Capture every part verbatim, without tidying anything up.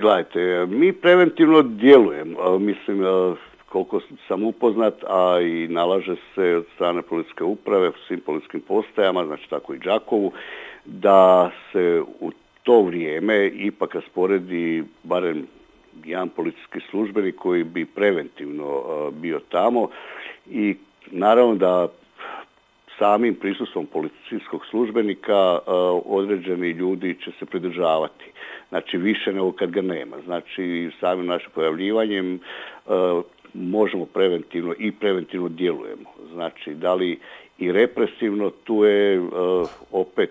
gledajte, mi preventivno djelujemo, mislim, koliko sam upoznat, a i nalaže se od strane policijske uprave u svim policijskim postajama, znači tako i Đakovu, da se u to vrijeme ipak rasporedi barem jedan policijski službenik koji bi preventivno bio tamo i naravno da samim prisustvom policijskog službenika određeni ljudi će se pridržavati. Znači više nego kad ga nema. Znači samim našim pojavljivanjem možemo preventivno i preventivno djelujemo. Znači da li i represivno, tu je opet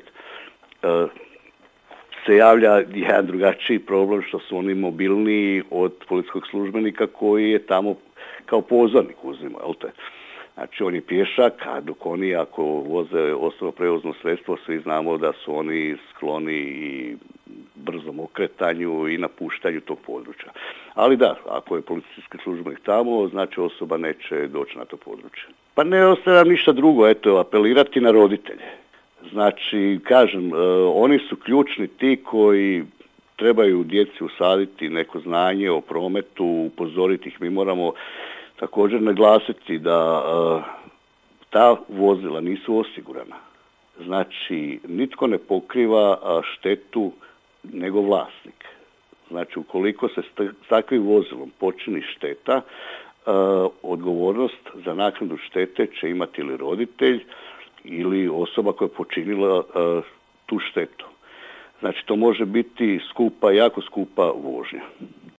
se javlja jedan drugačiji problem što su oni mobilniji od policijskog službenika koji je tamo kao pozornik uzima, jel te? Znači on je pješak, a dok oni ako voze osobno prevozno sredstvo, svi znamo da su oni skloni i brzom okretanju i napuštanju tog područja. Ali da, ako je policijski službenik tamo, znači osoba neće doći na to područje. Pa ne ostaje nam ništa drugo, eto, apelirati na roditelje. Znači, kažem, oni su ključni ti koji trebaju djeci usaditi neko znanje o prometu, upozoriti ih. Mi moramo također naglasiti da ta vozila nisu osigurana. Znači, nitko ne pokriva štetu nego vlasnik. Znači, ukoliko se s takvim vozilom počini šteta, odgovornost za naknadu štete će imati ili roditelj ili osoba koja je počinila tu štetu. Znači, to može biti skupa, jako skupa vožnja.